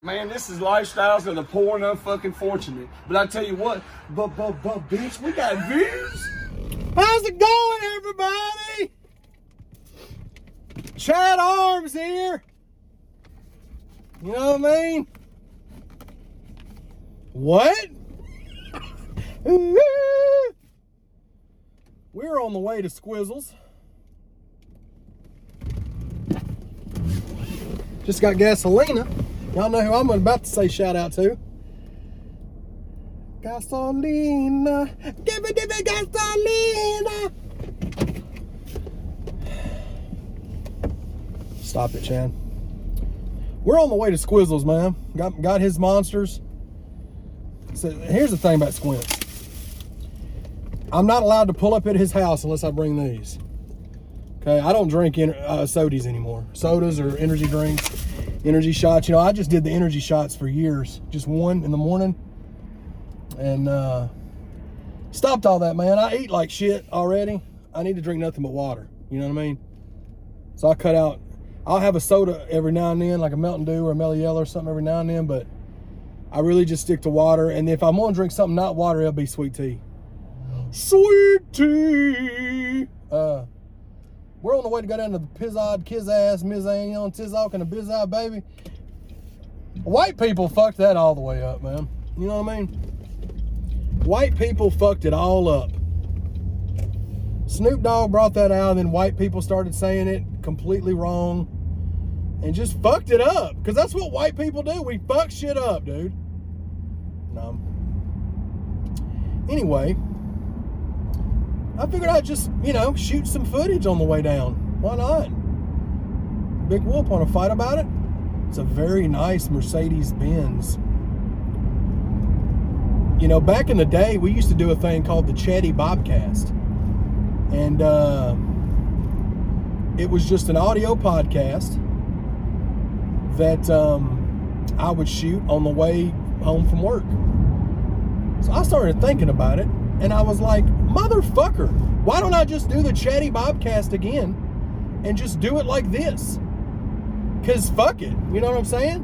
Man, this is lifestyles of the poor and unfucking fortunate. But I tell you what, but bitch, we got views. How's it going, everybody? Chad Arms here. You know what I mean? What? We're on the way to Squizzles. Just got Gasolina. Y'all know who I'm about to say shout out to. Gasolina. Give me gasolina. Stop it, Chad. We're on the way to Squizzles, man. Got his monsters. So here's the thing about Squints. I'm not allowed to pull up at his house unless I bring these. Okay, I don't drink sodas anymore. Sodas or energy drinks, energy shots. You know, I just did the energy shots for years. Just one in the morning. And stopped all that, man. I eat like shit already. I need to drink nothing but water. You know what I mean? So I cut out. I'll have a soda every now and then, like a Mountain Dew or a Mellow Yellow or something every now and then. But I really just stick to water. And if I'm going to drink something not water, it'll be sweet tea. Sweet tea! We're on the way to go down to the Pizzod, Kiz-Ass, Mizan, Tizok, and the Bizod, baby. White people fucked that all the way up, man. You know what I mean? White people fucked it all up. Snoop Dogg brought that out, and then white people started saying it completely wrong and just fucked it up. Because that's what white people do. We fuck shit up, dude. No. Anyway, I figured I'd just, you know, shoot some footage on the way down. Why not? Big Whoop want to fight about it? It's a very nice Mercedes-Benz. You know, back in the day, we used to do a thing called the Chatty Bobcast. And it was just an audio podcast that I would shoot on the way home from work. So I started thinking about it. And I was like, motherfucker, why don't I just do the Chatty Bobcast again and just do it like this? Because fuck it. You know what I'm saying?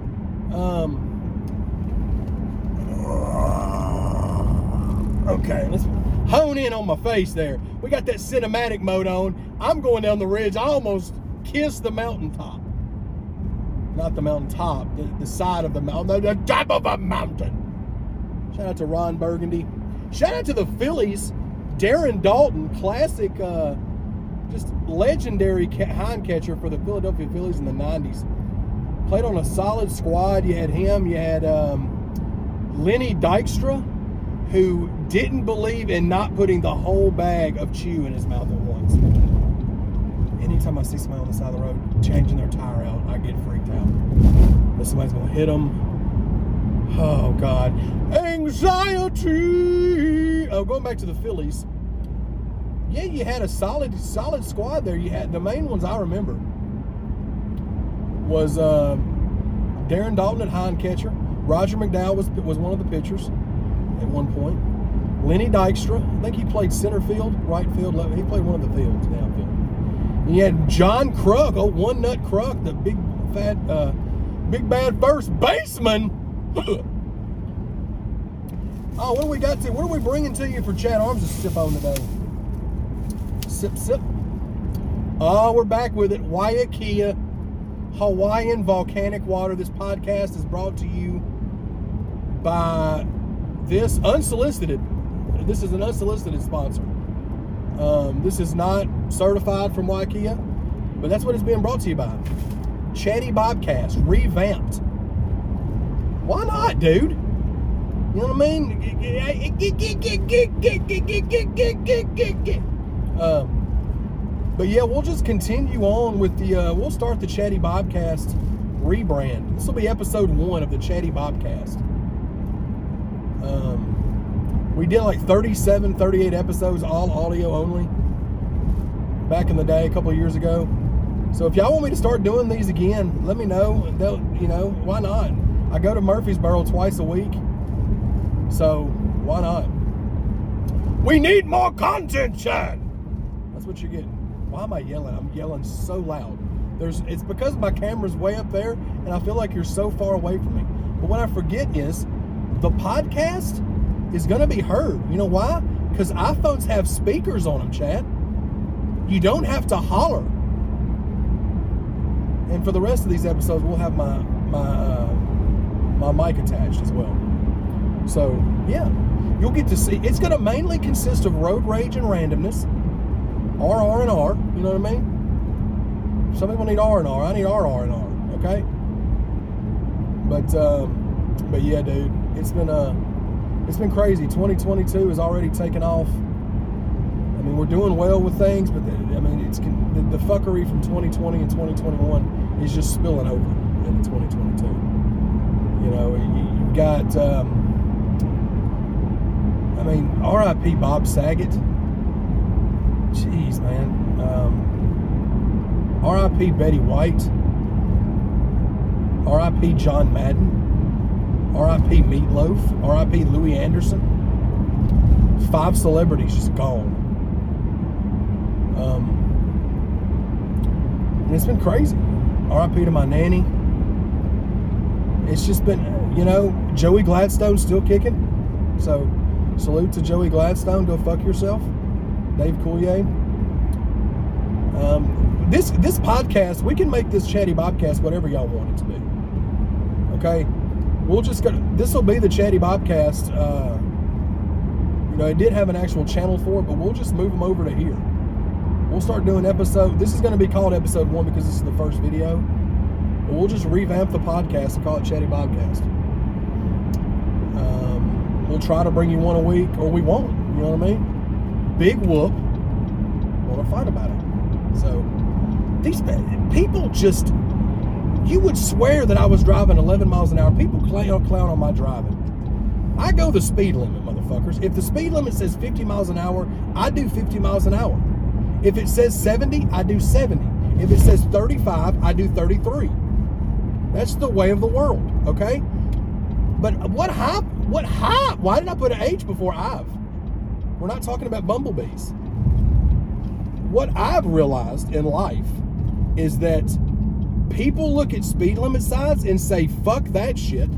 Okay, let's hone in on my face there. We got that cinematic mode on. I'm going down the ridge. I almost kissed the mountaintop. Not the mountaintop, the side of the mountain, the top of a mountain. Shout out to Ron Burgundy. Shout out to the Phillies, Darren Dalton, classic, just legendary hind catcher for the Philadelphia Phillies in the 90s. Played on a solid squad. You had him. You had Lenny Dykstra, who didn't believe in not putting the whole bag of chew in his mouth at once. Anytime I see somebody on the side of the road changing their tire out, I get freaked out. That somebody's going to hit them. Oh, God. Anxiety. Oh, going back to the Phillies. Yeah, you had a solid squad there. You had the main ones I remember was Darren Dalton at hind catcher. Roger McDowell was one of the pitchers at one point. Lenny Dykstra, I think he played center field, right field, left. He played one of the fields, downfield. And you had John Kruk, One Nut Kruk, the big fat, big bad first baseman. Oh, what do we got to? What are we bringing to you for Chad Arms to sip on today? Sip, sip. Oh, we're back with it. Waiakea Hawaiian volcanic water. This podcast is brought to you by this unsolicited. This is an unsolicited sponsor. This is not certified from Waiakea, but that's what it's being brought to you by. Chatty Bobcast, revamped. Why not, dude? You know what I mean? But yeah, we'll just continue on with the, we'll start the Chatty Bobcast rebrand. This will be episode 1 of the Chatty Bobcast. We did like 37, 38 episodes, all audio only, back in the day, a couple of years ago. So if y'all want me to start doing these again, let me know. You know, why not? I go to Murfreesboro twice a week. So, why not? We need more content, Chad! That's what you're getting. Why am I yelling? I'm yelling so loud. It's because my camera's way up there, and I feel like you're so far away from me. But what I forget is the podcast is going to be heard. You know why? Because iPhones have speakers on them, Chad. You don't have to holler. And for the rest of these episodes, we'll have my mic attached as well. So, yeah, you'll get to see. It's going to mainly consist of road rage and randomness. RR and R, you know what I mean? Some people need R and R. I need RR and R, okay? But yeah, dude, it's been crazy. 2022 has already taken off. I mean, we're doing well with things, but the fuckery from 2020 and 2021 is just spilling over into 2022. You know, you've got, R.I.P. Bob Saget. Jeez, man. R.I.P. Betty White. R.I.P. John Madden. R.I.P. Meatloaf. R.I.P. Louis Anderson. 5 celebrities just gone. And it's been crazy. R.I.P. to my nanny. It's just been, Joey Gladstone's still kicking. So, salute to Joey Gladstone. Go fuck yourself. Dave Coulier. This podcast, we can make this Chatty Bobcast whatever y'all want it to be. Okay? We'll just go. This will be the Chatty Bobcast. It did have an actual channel for it, but we'll just move them over to here. We'll start doing this is going to be called episode 1 because this is the first video. But we'll just revamp the podcast and call it Chatty Bobcast. We'll try to bring you one a week, or we won't. You know what I mean? Big whoop. Want to fight about it. So, these people just, you would swear that I was driving 11 miles an hour. People clown on my driving. I go the speed limit, motherfuckers. If the speed limit says 50 miles an hour, I do 50 miles an hour. If it says 70, I do 70. If it says 35, I do 33. That's the way of the world, okay? But what hop? Why did I put an H before I've? We're not talking about bumblebees. What I've realized in life is that people look at speed limit signs and say, fuck that shit.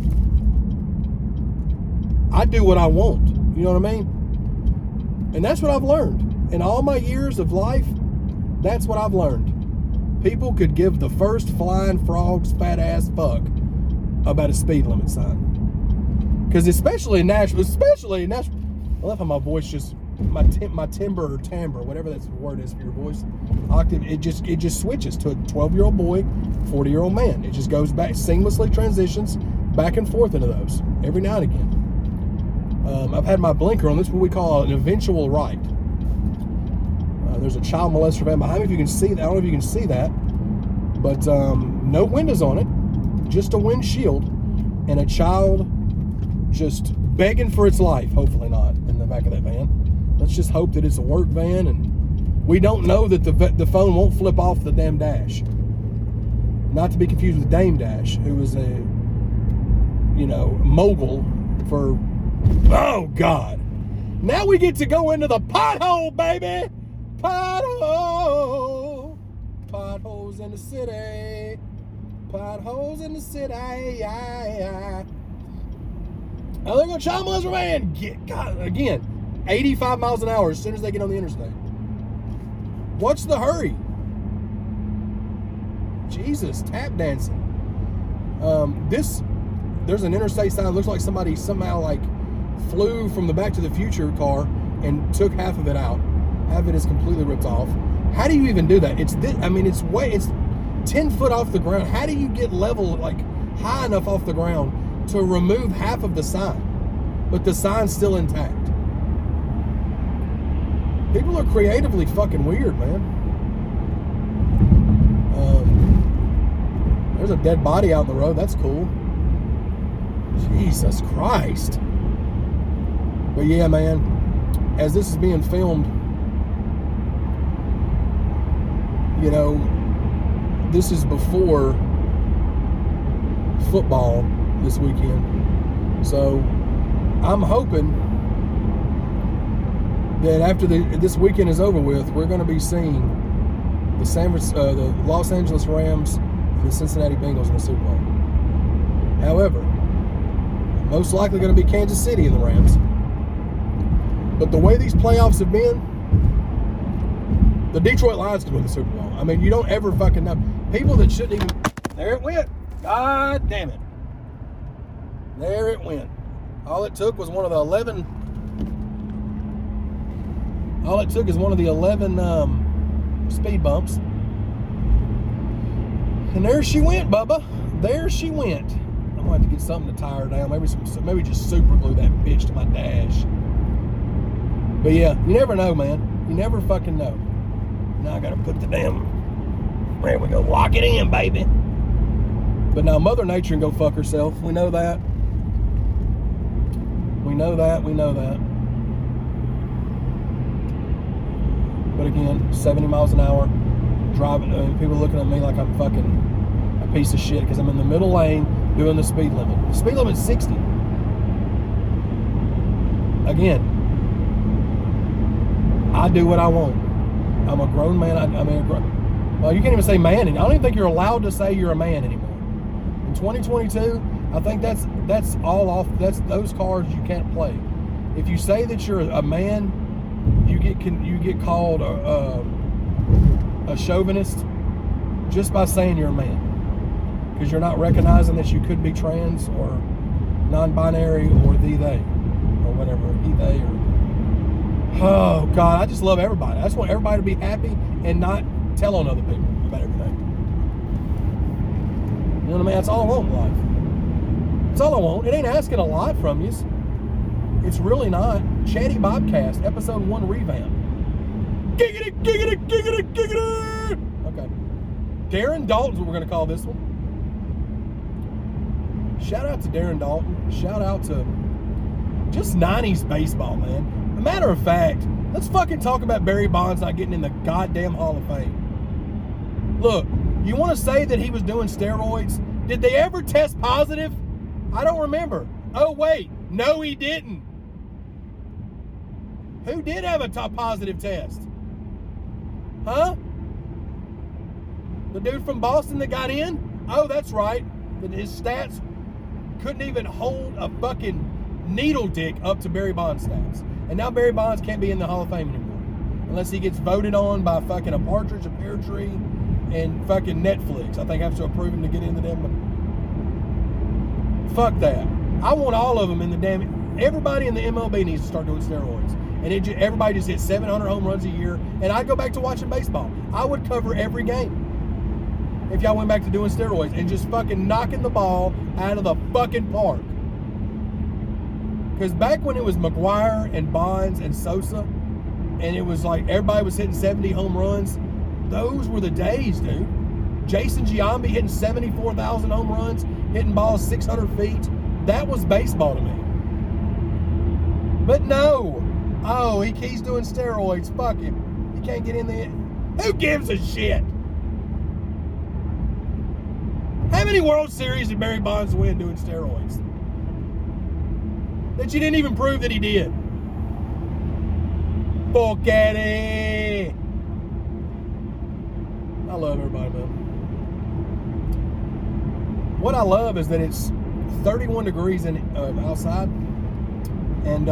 I do what I want. You know what I mean? And that's what I've learned. In all my years of life, that's what I've learned. People could give the first flying frog's fat ass fuck about a speed limit sign. Because especially in Nashville, I love how my voice just, my timbre or timbre, whatever that word is for your voice, octave, it just switches to a 12-year-old boy, 40-year-old man. It just goes back, seamlessly transitions back and forth into those every now and again. I've had my blinker on. This is what we call an eventual right. There's a child molester van behind me. If you can see that, I don't know if you can see that, but no windows on it, just a windshield, and a child just begging for its life. Hopefully not in the back of that van. Let's just hope that it's a work van, and we don't know that the phone won't flip off the damn dash. Not to be confused with Dame Dash, who was a mogul for. Oh God! Now we get to go into the pothole, baby. Pothole, potholes in the city, potholes in the city. Oh, they're gonna child molester van. God, again, 85 miles an hour as soon as they get on the interstate. What's the hurry? Jesus, tap dancing. There's an interstate sign. It looks like somebody somehow flew from the Back to the Future car and took half of it out. Half of it is completely ripped off. How do you even do that? It's 10 foot off the ground. How do you get level, high enough off the ground to remove half of the sign, but the sign's still intact? People are creatively fucking weird, man. There's a dead body out in the road. That's cool. Jesus Christ. But yeah, man, as this is being filmed, this is before football this weekend. So I'm hoping that after this weekend is over with, we're going to be seeing the Los Angeles Rams and the Cincinnati Bengals in the Super Bowl. However, most likely going to be Kansas City in the Rams. But the way these playoffs have been, the Detroit Lions could win the Super Bowl. I mean, you don't ever fucking know. People that shouldn't even... There it went. God damn it. There it went. All it took was one of the 11... All it took is one of the 11 speed bumps. And there she went, Bubba. There she went. I'm going to have to get something to tie her down. Maybe just super glue that bitch to my dash. But yeah, you never know, man. You never fucking know. Now I got to put the damn... There we go. Lock it in, baby. But now Mother Nature can go fuck herself. We know that. We know that. But again, 70 miles an hour, driving, people looking at me like I'm fucking a piece of shit because I'm in the middle lane doing the speed limit. The speed limit's 60. Again, I do what I want. I'm a grown man. Well, you can't even say man. I don't even think you're allowed to say you're a man anymore. In 2022, I think that's all off. That's those cards you can't play. If you say that you're a man, you get called a chauvinist just by saying you're a man, because you're not recognizing that you could be trans or non-binary or they or whatever, they or... Oh God, I just love everybody. I just want everybody to be happy and not tell on other people about everything. You know what I mean? That's all I want in life. That's all I want. It ain't asking a lot from you. It's really not. Chatty Bobcast, episode 1 revamp. Giggity, giggity, giggity, giggity. Okay. Darren Dalton's what we're going to call this one. Shout out to Darren Dalton. Shout out to just 90s baseball, man. A matter of fact, let's fucking talk about Barry Bonds not getting in the goddamn Hall of Fame. Look, you want to say that he was doing steroids? Did they ever test positive? I don't remember. Oh, wait. No, he didn't. Who did have a positive test? Huh? The dude from Boston that got in? Oh, that's right. His stats couldn't even hold a fucking needle dick up to Barry Bonds' stats. And now Barry Bonds can't be in the Hall of Fame anymore. Unless he gets voted on by fucking a partridge, a pear tree, and fucking Netflix. I think I have to approve him to get in the damn... Fuck that. I want all of them in the damn... Everybody in the MLB needs to start doing steroids. And everybody just hit 700 home runs a year. And I'd go back to watching baseball. I would cover every game if y'all went back to doing steroids and just fucking knocking the ball out of the fucking park. Because back when it was McGuire and Bonds and Sosa, and it was like everybody was hitting 70 home runs, those were the days, dude. Jason Giambi hitting 74,000 home runs, hitting balls 600 feet. That was baseball to me. But no. Oh, he's doing steroids. Fuck him. He can't get in the... Who gives a shit? How many World Series did Barry Bonds win doing steroids? That you didn't even prove that he did. Fuck at it. I love everybody, man. What I love is that it's 31 degrees outside, and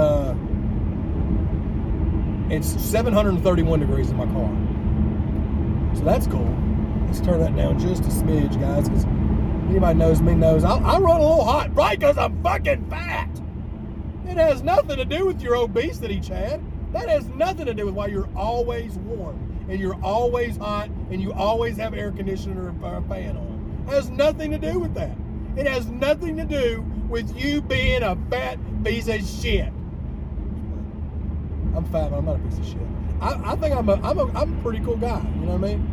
it's 731 degrees in my car. So that's cool. Let's turn that down just a smidge, guys, because anybody knows me knows I run a little hot, right? Because I'm fucking fat. It has nothing to do with your obesity, Chad. That has nothing to do with why you're always warm and you're always hot and you always have air conditioner or a fan on. It has nothing to do with that. It has nothing to do with you being a fat piece of shit. I'm fat, but I'm not a piece of shit. I think I'm a pretty cool guy. You know what I mean?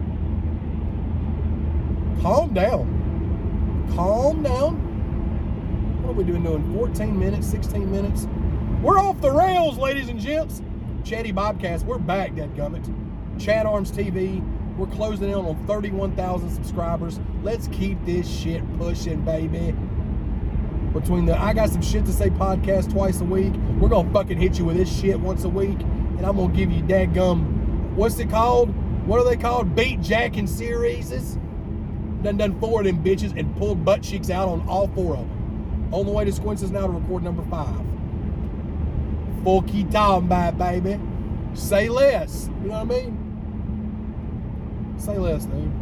Calm down. Calm down. What are we doing? 14 minutes, 16 minutes. We're off the rails, ladies and gents. Chatty Bobcast, we're back, dadgummit. Chad Arms TV, we're closing in on 31,000 subscribers. Let's keep this shit pushing, baby. Between the I Got Some Shit to Say podcast twice a week, we're gonna fucking hit you with this shit once a week, and I'm gonna give you dadgum, what's it called? what are they called? Beat Jacking series. Done 4 of them bitches and pulled butt cheeks out on all 4 of them. On the way to Squinces now to record number 5. Full key talking about, baby. Say less. You know what I mean? Say less, dude.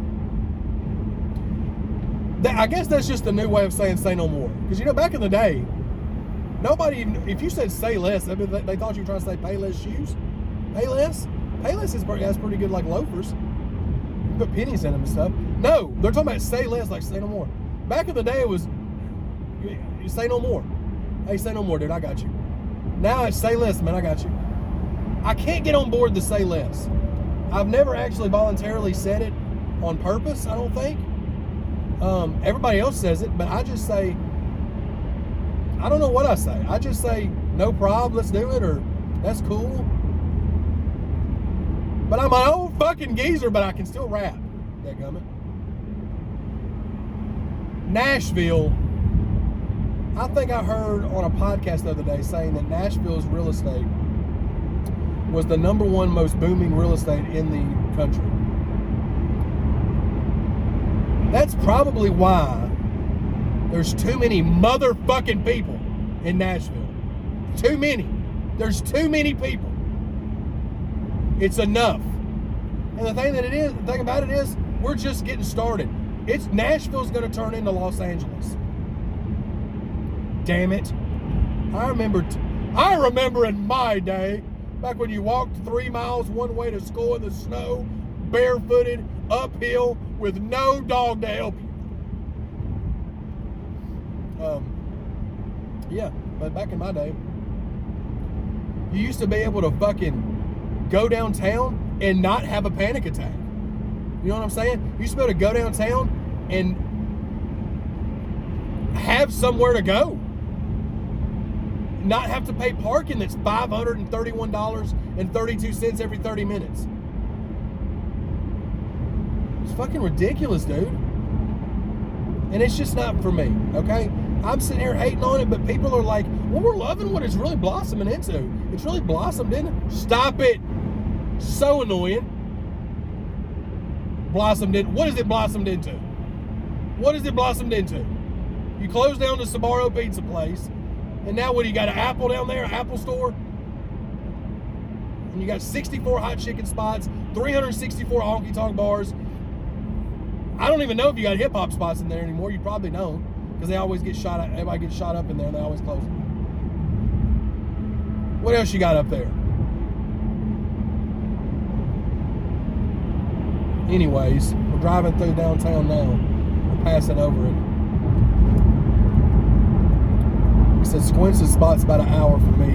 I guess that's just a new way of saying say no more. Because, you know, back in the day, nobody, if you said say less, I mean, they thought you were trying to say pay less shoes. Pay less? Pay less has pretty good, like, loafers. You put pennies in them and stuff. No, they're talking about say less, like say no more. Back in the day, it was, you say no more. Hey, say no more, dude, I got you. Now it's say less, man, I got you. I can't get on board the say less. I've never actually voluntarily said it on purpose, I don't think. Everybody else says it, but I just say, I don't know what I say. I just say, no problem, let's do it, or that's cool. But I'm an old fucking geezer, but I can still rap. Dadgummit. Nashville, I think I heard on a podcast the other day saying that Nashville's real estate was the #1 most booming real estate in the country. That's probably why there's too many motherfucking people in Nashville. Too many. There's too many people. It's enough. And the thing about it is, we're just getting started. Nashville's going to turn into Los Angeles. Damn it. I remember in my day, back when you walked 3 miles one way to school in the snow, barefooted, uphill, with no dog to help you. Yeah, but back in my day, you used to be able to fucking go downtown and not have a panic attack. You know what I'm saying? You used to be able to go downtown and have somewhere to go. Not have to pay parking that's $531.32 every 30 minutes. It's fucking ridiculous, dude. And it's just not for me, okay? I'm sitting here hating on it, but people are like, well, we're loving what it's really blossoming into. It's really blossomed, isn't it? Stop it. So annoying. Blossomed in. What is it blossomed into? What is it blossomed into? You closed down the Sbarro pizza place, and now what, you got an Apple down there, an Apple store? And you got 64 hot chicken spots, 364 honky tonk bars. I don't even know if you got hip hop spots in there anymore. You probably don't, because they always get shot at. Everybody gets shot up in there, and they always close it. What else you got up there? Anyways, we're driving through downtown now. We're passing over it. He said Squince's spot's about an hour from me.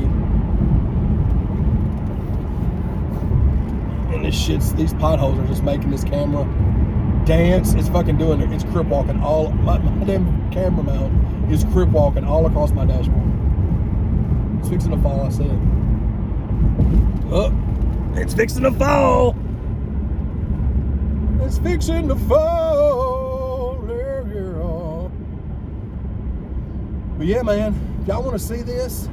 And these potholes are just making this camera dance. It's fucking doing it. It's crip walking all, my damn camera mount is crip walking all across my dashboard. It's fixing to fall, I said. Oh, it's fixing to fall. It's fixing to fall. But yeah, man, if y'all want to see this,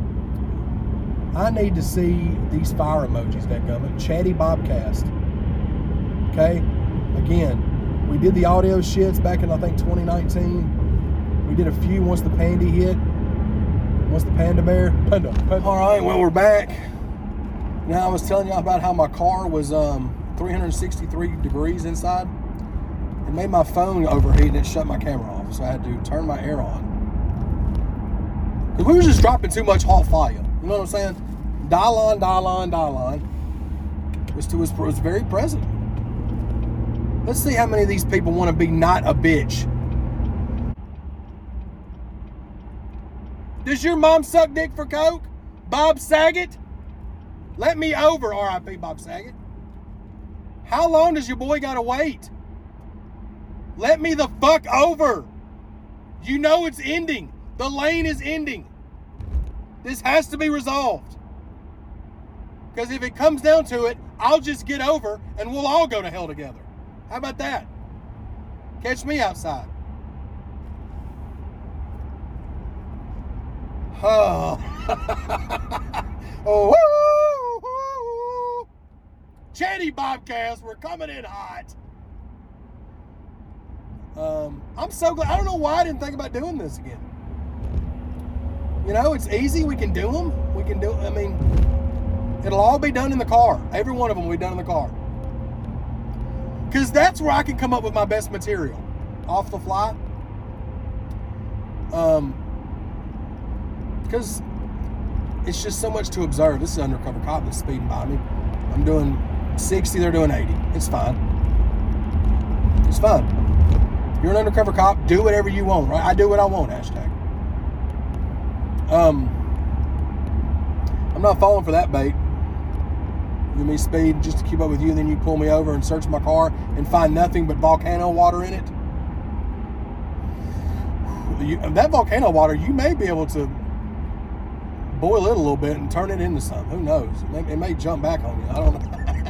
I need to see these fire emojis that come. Chatty Bobcast. Okay? Again, we did the audio shits back in, I think, 2019. We did a few once the Pandy hit. Once the Panda Bear. Panda. All right, well, we're back. Now, I was telling y'all about how my car was 363 degrees inside. It made my phone overheat and it shut my camera off. So I had to turn my air on. Because we were just dropping too much hot fire. You know what I'm saying? Dylon was very present. Let's see how many of these people want to be not a bitch. Does your mom suck dick for coke? Bob Saget? Let me over, R.I.P. Bob Saget. How long does your boy gotta wait? Let me the fuck over. You know it's ending. The lane is ending. This has to be resolved. Because if it comes down to it, I'll just get over and we'll all go to hell together. How about that? Catch me outside. Oh. Oh. Chatty Bobcast, we're coming in hot. I'm so glad. I don't know why I didn't think about doing this again. You know, it's easy. We can do them. I mean, it'll all be done in the car. Every one of them will be done in the car. Because that's where I can come up with my best material. Off the fly. Because it's just so much to observe. This is an undercover cop that's speeding by me. I'm doing 60, they're doing 80. It's fine. It's fine. You're an undercover cop, do whatever you want, right? I do what I want, hashtag. I'm not falling for that bait. You me speed just to keep up with you, and then you pull me over and search my car and find nothing but volcano water in it. That volcano water, you may be able to boil it a little bit and turn it into something. Who knows? It may jump back on you. I don't know.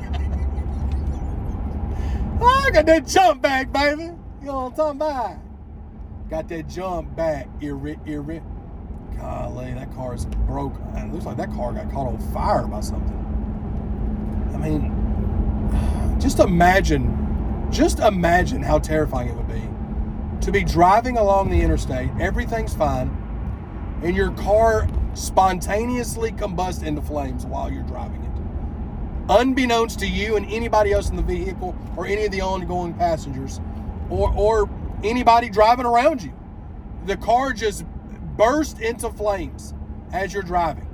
I got that jump back, baby. You know what I'm talking about? Got that jump back. Golly, that car is broke. It looks like that car got caught on fire by something. I mean, just imagine how terrifying it would be to be driving along the interstate, everything's fine, and your car spontaneously combusts into flames while you're driving it. Unbeknownst to you and anybody else in the vehicle or any of the ongoing passengers or anybody driving around you. The car just burst into flames as you're driving.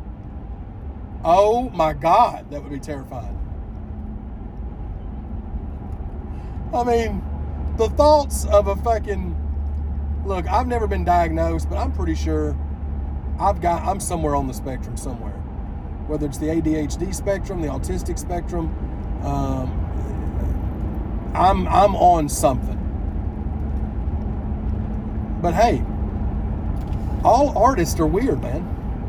Oh my God, that would be terrifying. I mean, the thoughts of a fucking... Look, I've never been diagnosed, but I'm pretty sure I'm somewhere on the spectrum somewhere. Whether it's the ADHD spectrum, the autistic spectrum, I'm on something. But hey, all artists are weird, man.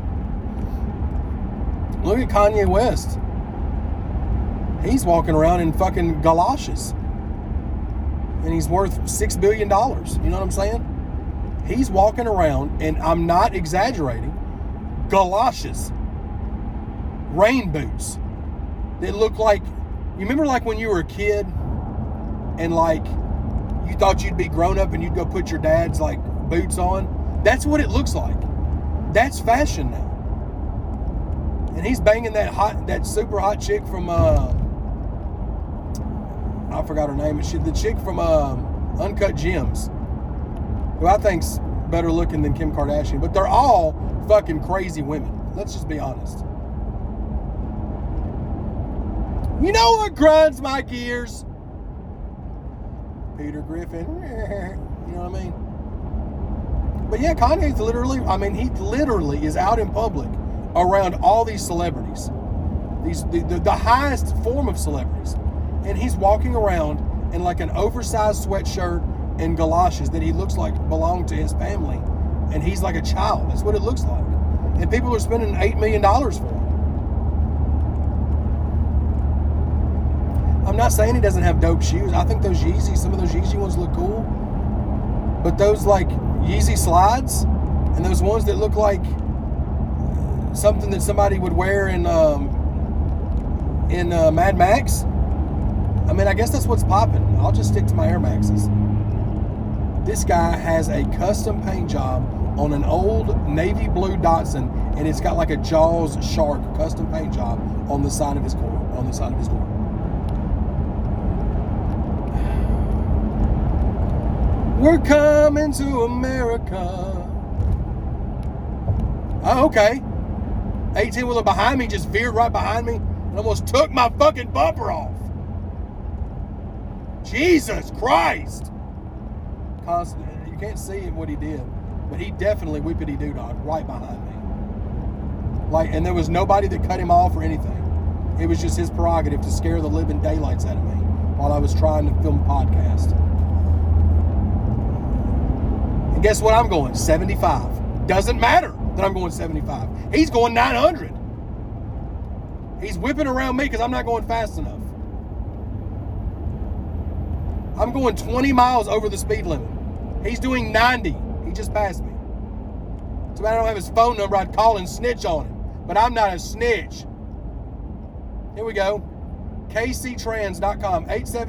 Look at Kanye West. He's walking around in fucking galoshes. And he's worth $6 billion. You know what I'm saying? He's walking around, and I'm not exaggerating, galoshes. Rain boots. That look like... You remember like when you were a kid and like you thought you'd be grown up and you'd go put your dad's like boots on? That's what it looks like. That's fashion now. And he's banging that super hot chick from I forgot her name. The chick from Uncut Gems, who I think's better looking than Kim Kardashian. But they're all fucking crazy women. Let's just be honest. You know what grinds my gears? Peter Griffin. You know what I mean? But yeah, Kanye's literally, he literally is out in public around all these celebrities. The highest form of celebrities. And he's walking around in like an oversized sweatshirt and galoshes that he looks like belong to his family. And he's like a child. That's what it looks like. And people are spending $8 million for him. I'm not saying he doesn't have dope shoes. I think those Yeezys, some of those Yeezy ones look cool. But those like Yeezy slides and those ones that look like something that somebody would wear in Mad Max, I guess that's what's popping. I'll just stick to my Air Maxes. This guy has a custom paint job on an old navy blue Datsun, and it's got like a Jaws shark custom paint job on the side of his door. We're coming to America. Oh, okay. 18-wheeler behind me just veered right behind me and almost took my fucking bumper off. Jesus Christ. You can't see what he did, but he definitely whippity-doo-dah right behind me. And there was nobody that cut him off or anything. It was just his prerogative to scare the living daylights out of me while I was trying to film a podcast. And guess what I'm going? 75. Doesn't matter that I'm going 75. He's going 900. He's whipping around me because I'm not going fast enough. I'm going 20 miles over the speed limit. He's doing 90. He just passed me. So I don't have his phone number. I'd call and snitch on him. But I'm not a snitch. Here we go. KCTrans.com,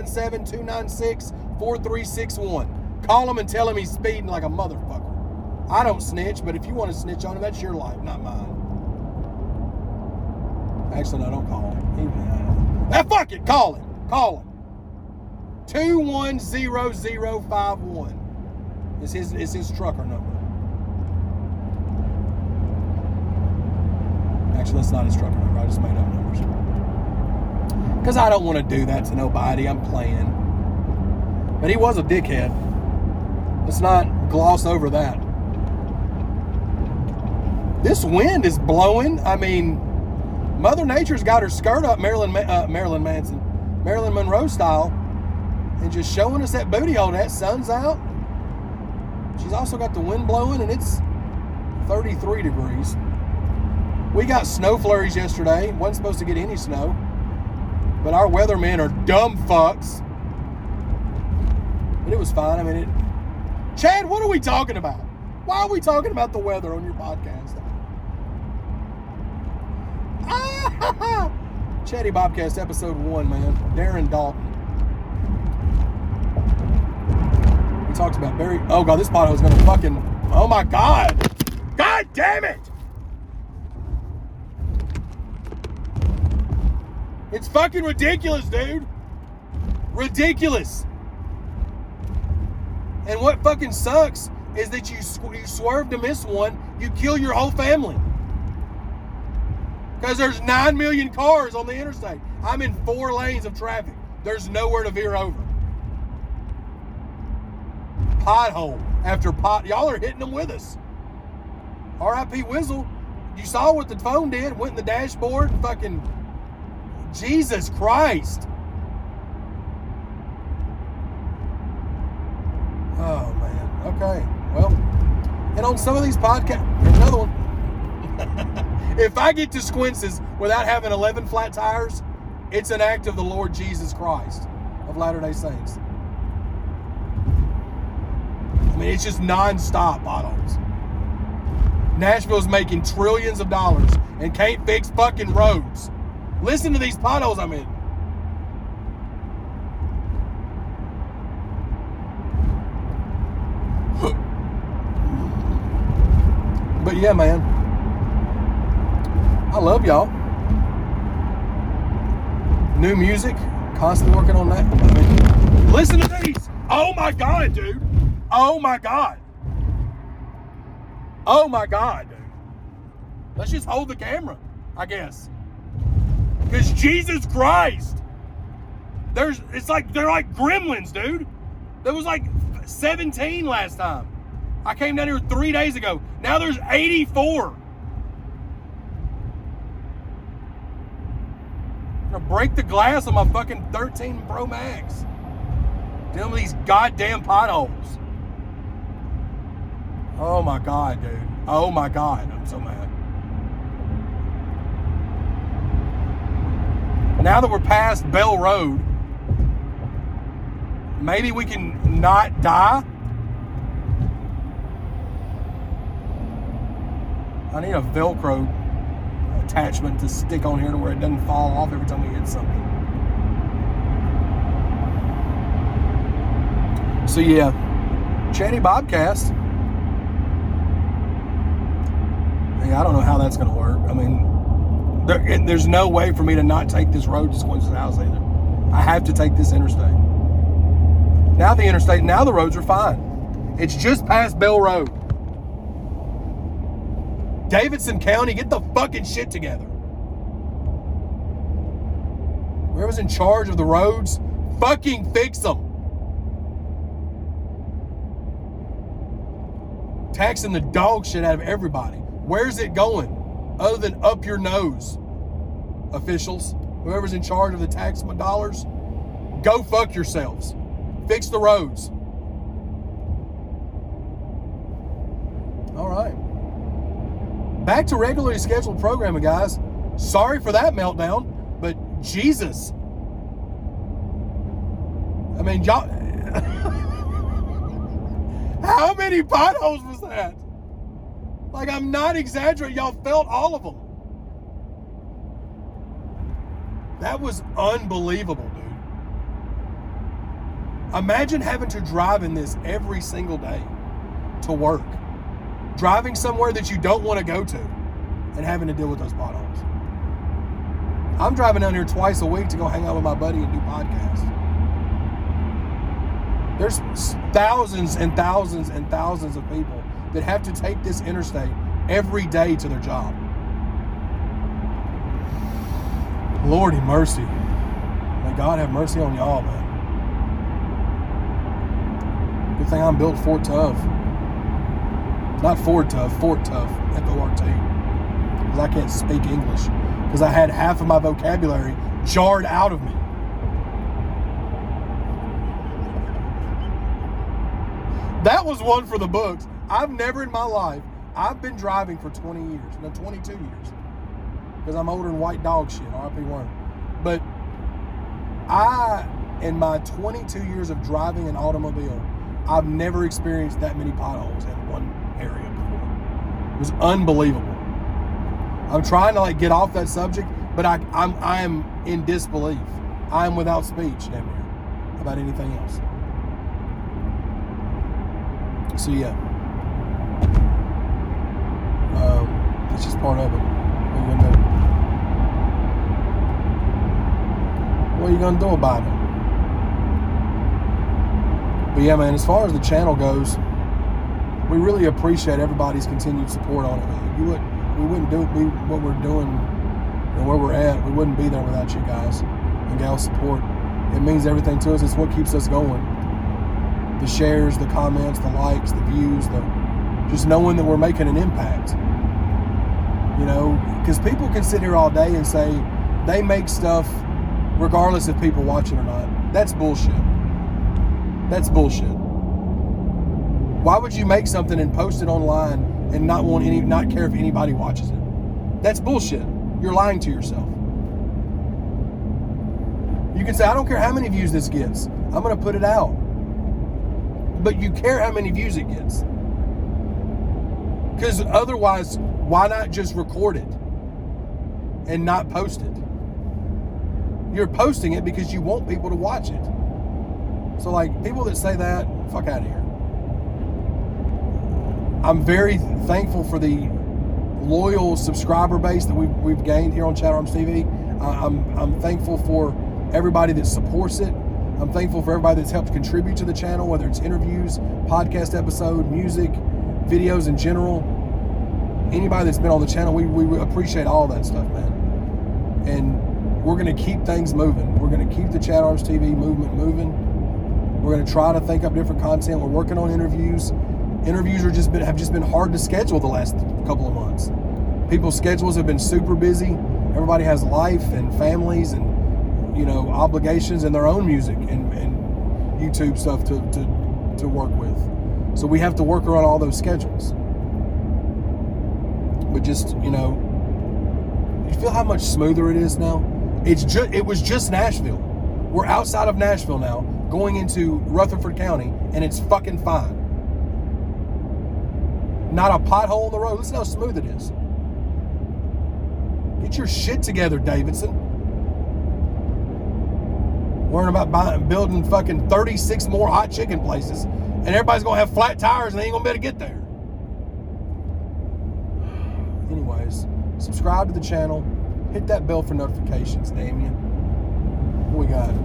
877-296-4361. Call him and tell him he's speeding like a motherfucker. I don't snitch, but if you want to snitch on him, that's your life, not mine. Actually, no, don't call him. Fuck it, call him. Call him. 210051 is his trucker number. Actually, that's not his trucker number. I just made up numbers. Because I don't want to do that to nobody. I'm playing. But he was a dickhead. Let's not gloss over that. This wind is blowing. I mean, Mother Nature's got her skirt up Marilyn Monroe style, and just showing us that booty hole. That sun's out. She's also got the wind blowing, and it's 33 degrees. We got snow flurries yesterday. Wasn't supposed to get any snow, but our weathermen are dumb fucks. But it was fine. I mean, Chad, what are we talking about? Why are we talking about the weather on your podcast? Chatty Bobcast episode 1, man. Darren Dalton. We talked about Barry. Oh god, this pothole is gonna fucking. Oh my god! God damn it! It's fucking ridiculous, dude. Ridiculous. And what fucking sucks is that you swerve to miss one, you kill your whole family. Because there's 9 million cars on the interstate. I'm in 4 lanes of traffic. There's nowhere to veer over. Pothole after pot. Y'all are hitting them with us. R.I.P. Whizzle. You saw what the phone did. Went in the dashboard. Fucking Jesus Christ. Oh, man. Okay. Well, and on some of these podcasts, here's another one. If I get to Squinces without having 11 flat tires, it's an act of the Lord Jesus Christ of Latter-day Saints. I mean, it's just non-stop potholes. Nashville's making trillions of dollars and can't fix fucking roads. Listen to these potholes I'm in. But yeah, man. I love y'all. New music. Constantly working on that. I mean, listen to these. Oh my God, dude. Oh my God. Oh my God, dude. Let's just hold the camera, I guess. Because Jesus Christ. They're like gremlins, dude. There was like 17 last time. I came down here 3 days ago. Now there's 84. I'm gonna break the glass on my fucking 13 Pro Max. Dealing with these goddamn potholes. Oh my God, dude. Oh my God, I'm so mad. Now that we're past Bell Road, maybe we can not die. I need a Velcro attachment to stick on here to where it doesn't fall off every time we hit something. So yeah, Chatty Bobcast. Hey, I don't know how that's going to work. I mean, there's no way for me to not take this road to Squinces house either. I have to take this interstate. Now the roads are fine. It's just past Bell Road. Davidson County, get the fucking shit together. Whoever's in charge of the roads, fucking fix them. Taxing the dog shit out of everybody. Where's it going? Other than up your nose, officials. Whoever's in charge of the tax dollars, go fuck yourselves. Fix the roads. All right. Back to regularly scheduled programming, guys. Sorry for that meltdown, but Jesus. I mean, y'all. How many potholes was that? Like, I'm not exaggerating. Y'all felt all of them. That was unbelievable, dude. Imagine having to drive in this every single day to work. Driving somewhere that you don't want to go to and having to deal with those potholes. I'm driving down here twice a week to go hang out with my buddy and do podcasts. There's thousands and thousands and thousands of people that have to take this interstate every day to their job. Lordy mercy. May God have mercy on y'all, man. Good thing I'm built Fort Tough. Not Ford Tough, Fort Tough, F-O-R-T. Because I can't speak English. Because I had half of my vocabulary jarred out of me. That was one for the books. I've never in my life, I've been driving for 20 years, no, 22 years. Because I'm older than white dog shit, R.I.P. Worm. But in my 22 years of driving an automobile, I've never experienced that many potholes in one area before. It was unbelievable. I'm trying to get off that subject, but I am in disbelief. I am without speech, damn near, about anything else. So yeah, that's just part of it. What are you gonna do about it? But yeah, man, as far as the channel goes, we really appreciate everybody's continued support on it, man. We wouldn't do what we're doing and where we're at. We wouldn't be there without you guys and gals' support. It means everything to us. It's what keeps us going. The shares, the comments, the likes, the views, just knowing that we're making an impact. You know, because people can sit here all day and say they make stuff regardless if people watch it or not. That's bullshit. That's bullshit. Why would you make something and post it online and not care if anybody watches it? That's bullshit. You're lying to yourself. You can say, I don't care how many views this gets. I'm going to put it out. But you care how many views it gets. Because otherwise, why not just record it and not post it? You're posting it because you want people to watch it. So people that say that, fuck out of here. I'm very thankful for the loyal subscriber base that we've gained here on Chat Arms TV. I'm thankful for everybody that supports it. I'm thankful for everybody that's helped contribute to the channel, whether it's interviews, podcast episode, music, videos in general. Anybody that's been on the channel, we appreciate all that stuff, man. And we're going to keep things moving. We're going to keep the Chat Arms TV movement moving. We're going to try to think up different content. We're working on interviews. Interviews have just been hard to schedule the last couple of months. People's schedules have been super busy. Everybody has life and families and obligations and their own music and YouTube stuff to work with. So we have to work around all those schedules. But just, you feel how much smoother it is now? It was just Nashville. We're outside of Nashville now, going into Rutherford County, and it's fucking fine. Not a pothole on the road. Listen how smooth it is. Get your shit together, Davidson. Worrying about building fucking 36 more hot chicken places, and everybody's gonna have flat tires and they ain't gonna be able to get there. Anyways, subscribe to the channel. Hit that bell for notifications, Damien. What we got?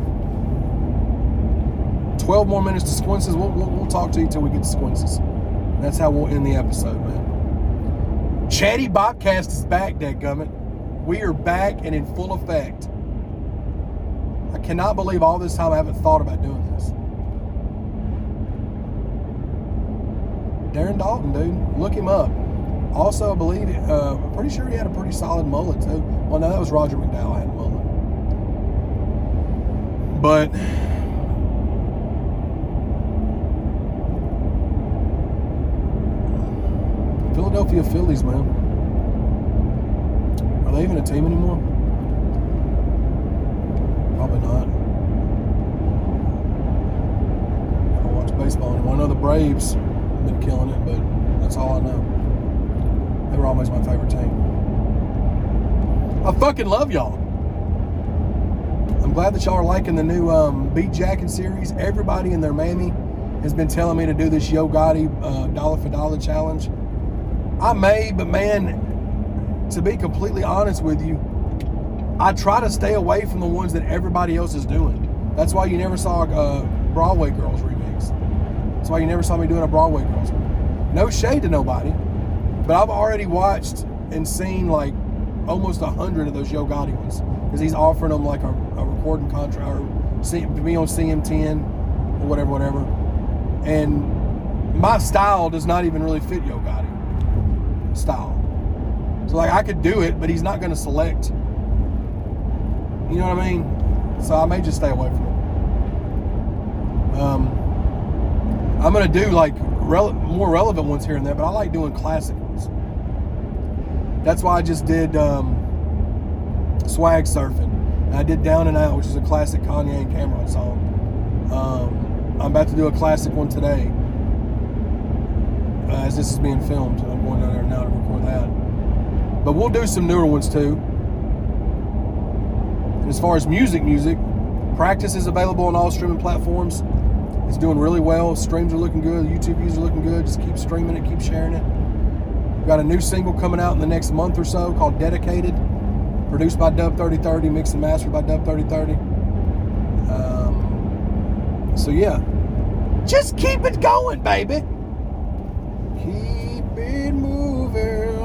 12 more minutes to Squinces. We'll talk to you till we get to Squinces. That's how we'll end the episode, man. Chatty Bobcast is back, dadgummit. We are back and in full effect. I cannot believe all this time I haven't thought about doing this. Darren Dalton, dude. Look him up. Also, I believe, I'm pretty sure he had a pretty solid mullet, too. Well, no, that was Roger McDowell had a mullet. But Philadelphia Phillies, man. Are they even a team anymore? Probably not. I don't watch baseball anymore. I know the Braves have been killing it, but that's all I know. They were always my favorite team. I fucking love y'all. I'm glad that y'all are liking the new Beat Jacking series. Everybody and their mammy has been telling me to do this Yo Gotti dollar for dollar challenge. I may, but man, to be completely honest with you, I try to stay away from the ones that everybody else is doing. That's why you never saw a Broadway Girls remix. That's why you never saw me doing a Broadway Girls remix. No shade to nobody, but I've already watched and seen like almost 100 of those Yo Gotti ones, because he's offering them like a recording contract or to be on CM10 or whatever. And my style does not even really fit Yo Gotti style. So like I could do it, but he's not going to select. You know what I mean? So I may just stay away from it. I'm going to do like more relevant ones here and there, but I like doing classic ones. That's why I just did Swag Surfing. And I did Down and Out, which is a classic Kanye and Cameron song. I'm about to do a classic one today. As this is being filmed, I'm going down there now to record that. But we'll do some newer ones too. And as far as music, Practice is available on all streaming platforms. It's doing really well. Streams are looking good. YouTube views are looking good. Just keep streaming it, keep sharing it. We've got a new single coming out in the next month or so called Dedicated, produced by Dub 3030, mixed and mastered by Dub 3030. So yeah, just keep it going, baby. Keep it moving.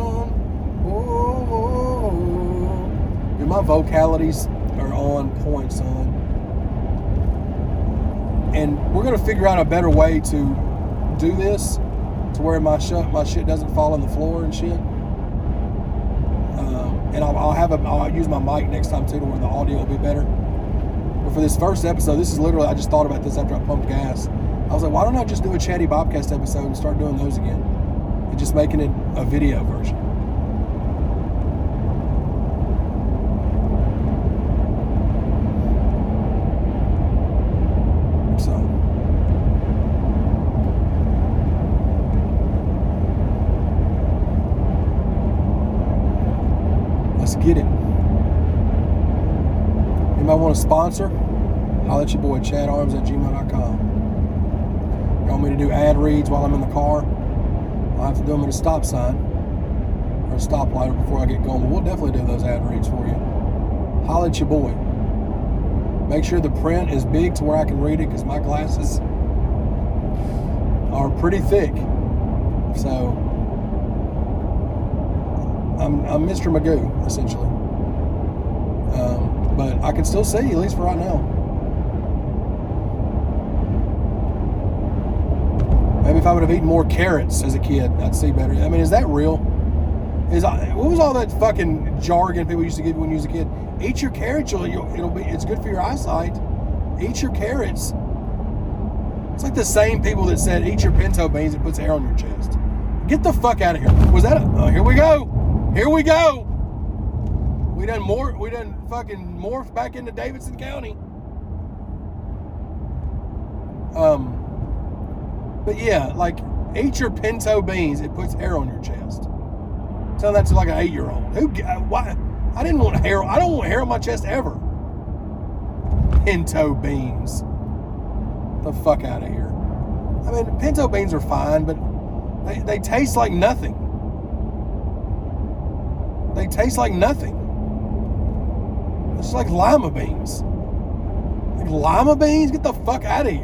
Oh. Dude, my vocalities are on point, son. And we're gonna figure out a better way to do this, to where my shit doesn't fall on the floor and shit. And I'll use my mic next time too, to where the audio will be better. But for this first episode, this is literally, I just thought about this after I pumped gas. I was like, why don't I just do a Chatty Bobcast episode and start doing those again, and just making it a video version. Get it. Anybody want to sponsor? Holler at your boy, chadarms@gmail.com. You want me to do ad reads while I'm in the car? I'll have to do them at a stop sign or a stoplight before I get going, but we'll definitely do those ad reads for you. Holler at your boy. Make sure the print is big to where I can read it, because my glasses are pretty thick. So I'm Mr. Magoo, essentially. But I can still see, at least for right now. Maybe if I would have eaten more carrots as a kid, I'd see better. I mean, is that real? What was all that fucking jargon people used to give you when you was a kid? Eat your carrots, it's good for your eyesight. Eat your carrots. It's like the same people that said, eat your pinto beans, it puts air on your chest. Get the fuck out of here. Was that here we go. Here we go. We done fucking morphed back into Davidson County. But yeah, like, eat your pinto beans, it puts hair on your chest. Tell that to like an 8-year-old. Why? I don't want hair on my chest ever. Pinto beans. Get the fuck out of here. I mean, pinto beans are fine, but they taste like nothing. They taste like nothing. It's like lima beans. Like lima beans? Get the fuck out of here.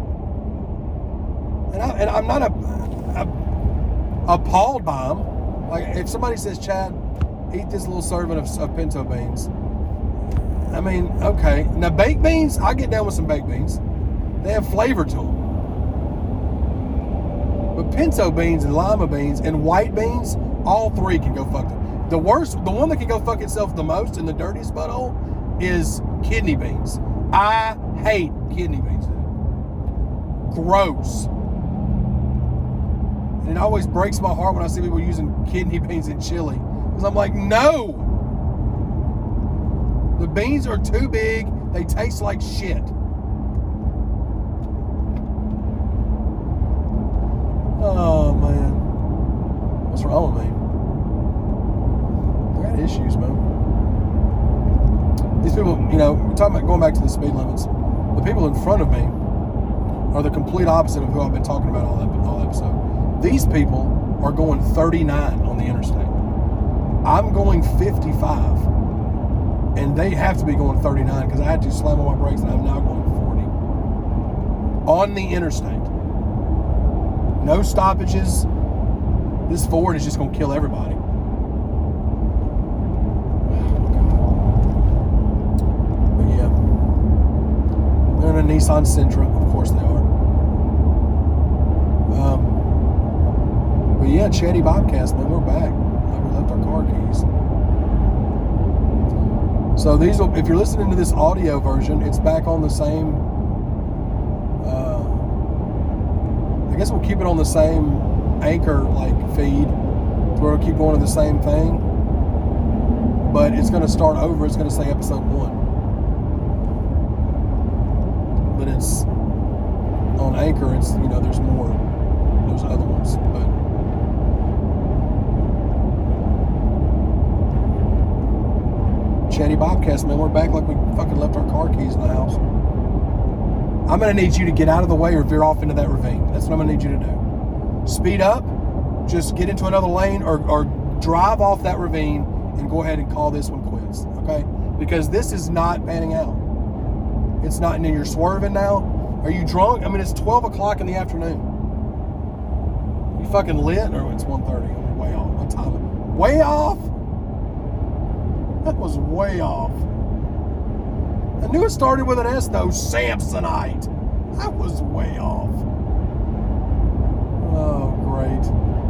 And I'm not appalled by them. Like, if somebody says, Chad, eat this little serving of pinto beans. I mean, okay. Now, baked beans, I get down with some baked beans. They have flavor to them. But pinto beans and lima beans and white beans, all three can go fuck them. The one that can go fuck itself the most in the dirtiest butthole is kidney beans. I hate kidney beans, dude. Gross. And it always breaks my heart when I see people using kidney beans in chili. Because I'm like, no! The beans are too big. They taste like shit. Oh, man. What's wrong with me? I got issues, man. These people, we're talking about going back to the speed limits. The people in front of me are the complete opposite of who I've been talking about all episode. These people are going 39 on the interstate. I'm going 55. And they have to be going 39 because I had to slam on my brakes and I'm now going 40. On the interstate. No stoppages. This Ford is just going to kill everybody. But yeah. They're in a Nissan Sentra. Of course they are. But yeah, Chatty Bobcast, man, we're back. We left our car keys. So these will, if you're listening to this audio version, it's back on the same, I guess we'll keep it on the same anchor feed, where we'll keep going to the same thing, but it's going to start over. It's going to say episode 1, but it's on Anchor. It's, there's more, there's other ones, but Chatty Bobcast, man, we're back like we fucking left our car keys in the house. I'm going to need you to get out of the way or veer off into that ravine. That's what I'm going to need you to do. Speed up, just get into another lane or drive off that ravine and go ahead and call this one quits, okay? Because this is not panning out. It's not, and you're swerving now. Are you drunk? I mean, it's 12 o'clock in the afternoon. You fucking lit? Or it's 1:30. I'm way off. What time? Way off? That was way off. I knew it started with an S though. Samsonite. That was way off. Oh, great.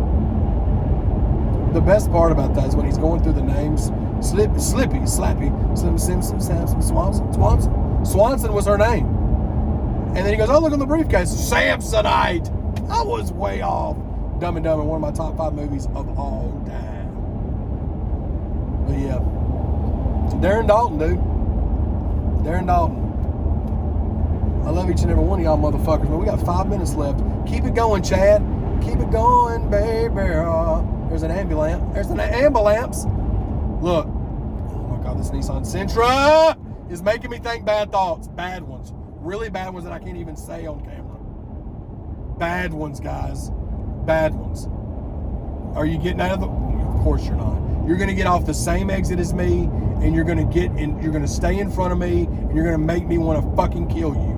The best part about that is when he's going through the names. Slippy, Slappy, Slim Simpson, Samson, Swanson. Swanson was her name. And then he goes, oh, look on the briefcase. Samsonite. I was way off. Dumb and Dumber, one of my top 5 movies of all time. But yeah. Darren Dalton, dude. Darren Dalton. I love each and every one of y'all motherfuckers, but we got 5 minutes left. Keep it going, Chad. Keep it going, baby. There's an ambulance. There's an ambulance. Look. Oh my God, this Nissan Sentra is making me think bad thoughts. Bad ones. Really bad ones that I can't even say on camera. Bad ones, guys. Bad ones. Are you getting out of the... Of course you're not. You're going to get off the same exit as me, and you're going to get in, you're going to stay in front of me, and you're going to make me want to fucking kill you.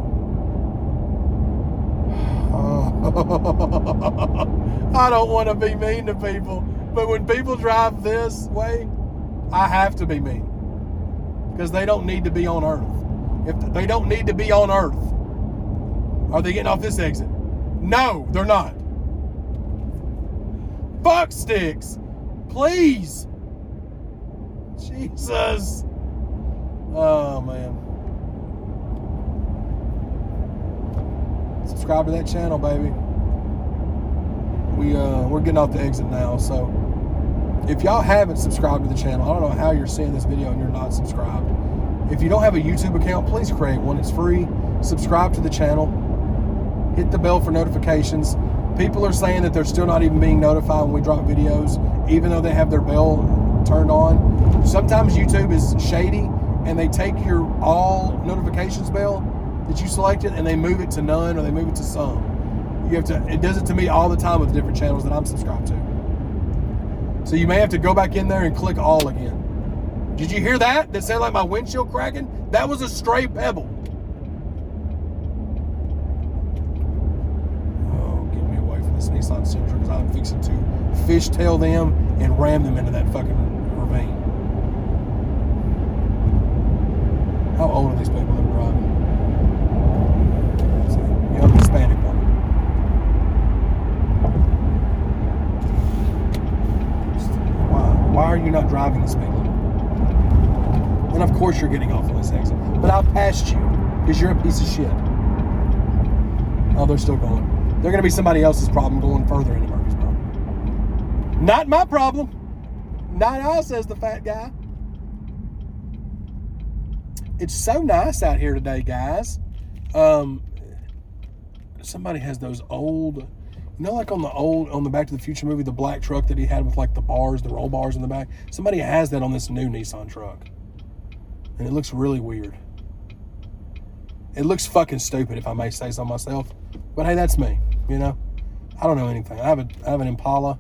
I don't want to be mean to people, but when people drive this way, I have to be mean. Because they don't need to be on Earth. If they don't need to be on Earth, are they getting off this exit? No, they're not. Fuck sticks. Please. Jesus. Oh, man. Subscribe to that channel, baby. We're getting off the exit now, so if y'all haven't subscribed to the channel, I don't know how you're seeing this video and you're not subscribed. If you don't have a YouTube account, please create one. It's free. Subscribe to the channel. Hit the bell for notifications. People are saying that they're still not even being notified when we drop videos, even though they have their bell turned on. Sometimes YouTube is shady, and they take your all notifications bell that you selected, and they move it to none, or they move it to some. You have to. It does it to me all the time with different channels that I'm subscribed to. So you may have to go back in there and click all again. Did you hear that? That sounded like my windshield cracking? That was a stray pebble. Oh, get me away from this Nissan Sentra, because I'm fixing to fishtail them and ram them into that fucking ravine. How old are these people that are driving? Young Hispanic woman. Why are you not driving the speed limit? And of course you're getting off on this exit. But I'll pass you because you're a piece of shit. Oh, they're still going. They're going to be somebody else's problem going further into Murfreesboro. Not my problem. Not us, says the fat guy. It's so nice out here today, guys. Somebody has those old, like on the Back to the Future movie, the black truck that he had with like the bars, the roll bars in the back. Somebody has that on this new Nissan truck. And it looks really weird. It looks fucking stupid, if I may say so myself. But hey, that's me, you know? I don't know anything. I have an Impala.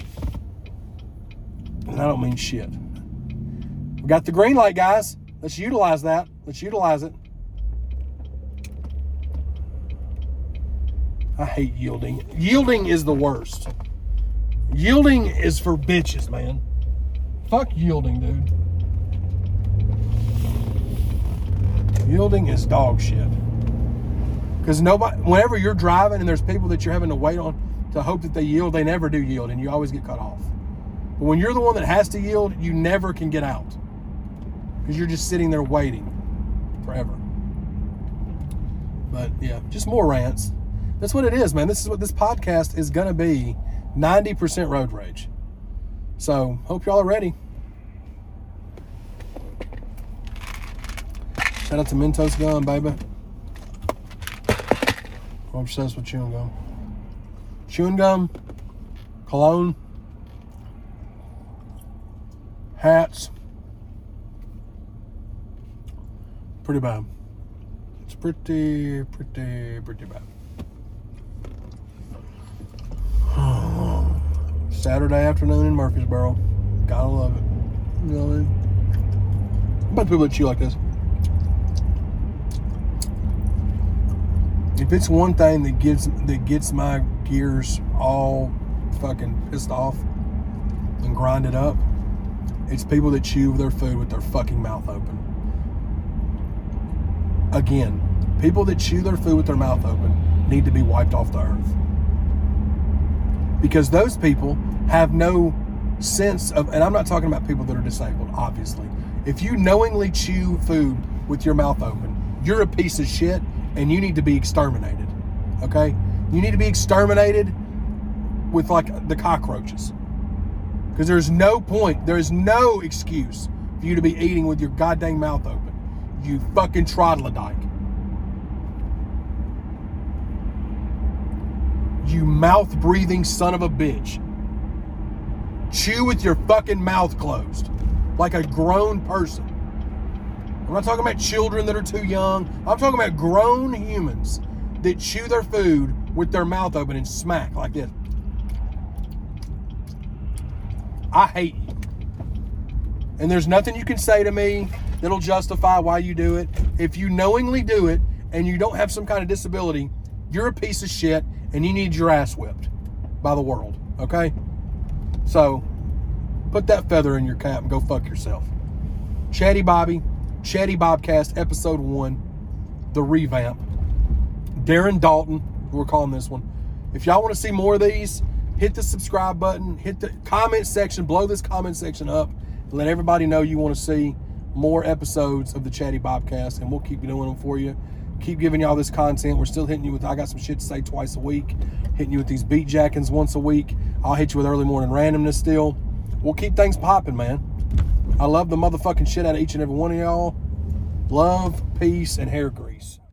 And I don't mean shit. We got the green light, guys. Let's utilize that. Let's utilize it. I hate yielding. Yielding is the worst. Yielding is for bitches, man. Fuck yielding, dude. Yielding is dog shit. Because whenever you're driving and there's people that you're having to wait on to hope that they yield, they never do yield and you always get cut off. But when you're the one that has to yield, you never can get out. Because you're just sitting there waiting forever. But yeah, just more rants. That's what it is, man. This is what this podcast is going to be. 90% road rage. So, hope y'all are ready. Shout out to Mentos gum, baby. I'm obsessed with chewing gum. Chewing gum, cologne, hats. Pretty bad. It's pretty bad. Saturday afternoon in Murfreesboro. Gotta love it. You know what I mean? What about people that chew like this? If it's one thing that gets my gears all fucking pissed off and grinded up, it's people that chew their food with their fucking mouth open. Again, people that chew their food with their mouth open need to be wiped off the earth. Because those people have no sense of, and I'm not talking about people that are disabled, obviously. If you knowingly chew food with your mouth open, you're a piece of shit and you need to be exterminated, okay? You need to be exterminated with like the cockroaches. Because there's no point, there's no excuse for you to be eating with your goddamn mouth open. You fucking troglodyte. You mouth-breathing son of a bitch. Chew with your fucking mouth closed. Like a grown person. I'm not talking about children that are too young. I'm talking about grown humans that chew their food with their mouth open and smack like this. I hate you. And there's nothing you can say to me that'll justify why you do it. If you knowingly do it and you don't have some kind of disability, you're a piece of shit and you need your ass whipped by the world, okay? So, put that feather in your cap and go fuck yourself. Chatty Bobby, Chatty Bobcast, episode 1, the revamp. Darren Dalton, we're calling this one. If y'all want to see more of these, hit the subscribe button, hit the comment section, blow this comment section up, and let everybody know you want to see more episodes of the Chatty Bobcast, and we'll keep doing them for you. Keep giving y'all this content. We're still hitting you with, I got some shit to say twice a week. Hitting you with these beat jackings once a week. I'll hit you with early morning randomness still. We'll keep things popping, man. I love the motherfucking shit out of each and every one of y'all. Love, peace, and hair grease.